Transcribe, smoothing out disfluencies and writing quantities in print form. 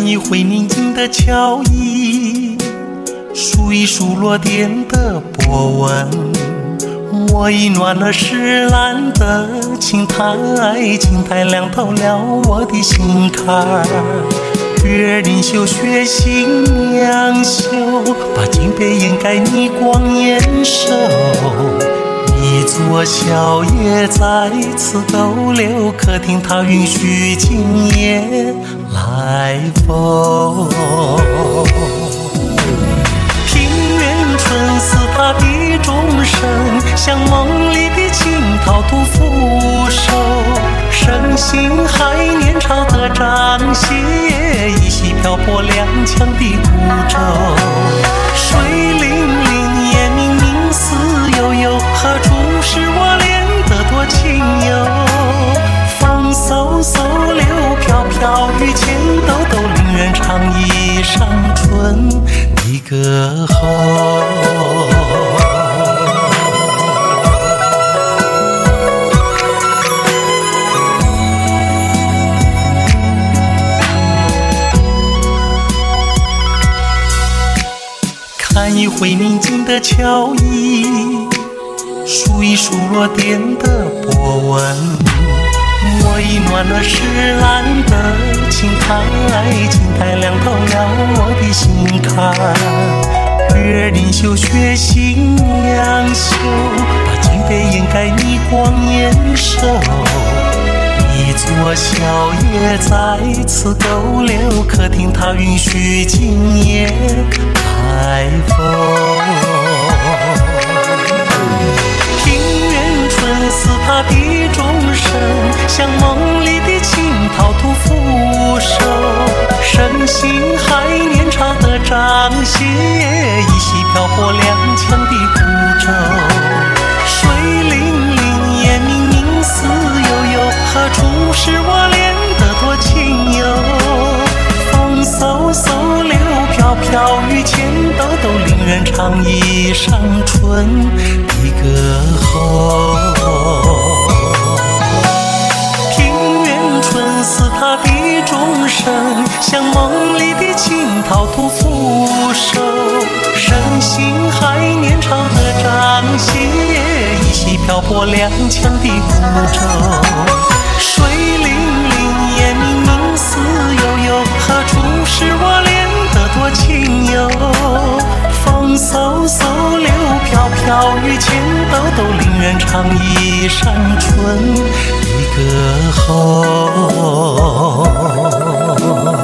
一回宁静的桥椅，数一数落点的波纹，我已暖了石栏的青苔，青苔亮透了我的心坎。月领袖雪新娘袖，把金杯掩盖你光艳手。一座小夜在此逗留，客厅它允许今夜来风。平原春似它的钟声，像梦里的青桃吐腐熟。盛行海年潮的张歇，依稀漂泊踉跄的孤舟。水灵灵夜明明思悠悠，何处是我恋得多情游？风嗖嗖流飘飘，雨前兜兜，令人唱一上春的歌喉。看一回宁静的桥椅，数一数落点的波纹，我已暖了石栏的青苔，青苔亮透了我的心坎。月领袖雪新娘袖，把金杯掩盖你光艳手。一座小夜在此逗留，客厅它允许今夜来风。平原春似它的钟声，像梦里的青桃吐腐熟。盛行海年潮的张歇，依稀漂泊踉跄的孤舟。水灵灵夜明明思悠悠，何处是我恋得多情游？风嗖嗖流飘飘，雨前兜兜，令人唱一上春的歌喉。平原春似它的钟声，像梦里的青桃吐腐熟。盛行海年潮的张歇，依稀漂泊踉跄的孤舟。水灵灵夜明明思悠悠，何处是我恋得多情游？风嗖嗖流飘飘，雨前兜兜，令人唱一上春的歌喉。